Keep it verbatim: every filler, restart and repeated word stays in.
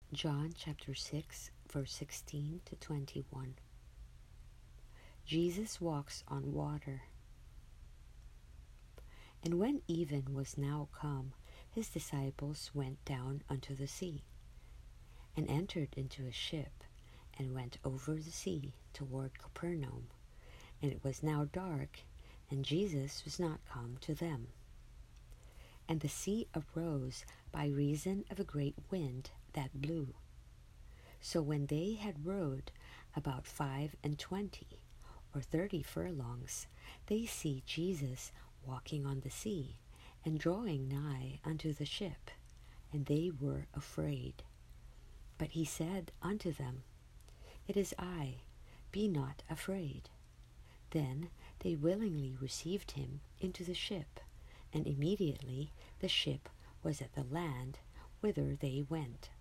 John chapter six, verse sixteen to twenty-one. Jesus walks on water. And when even was now come, his disciples went down unto the sea, and entered into a ship, and went over the sea toward Capernaum. And it was now dark, and Jesus was not come to them. And the sea arose by reason of a great wind that blew. So when they had rowed about five and twenty or thirty furlongs, they see Jesus walking on the sea, and drawing nigh unto the ship, and they were afraid. But he said unto them, It is I, be not afraid. Then they willingly received him into the ship, and immediately the ship was at the land whither they went.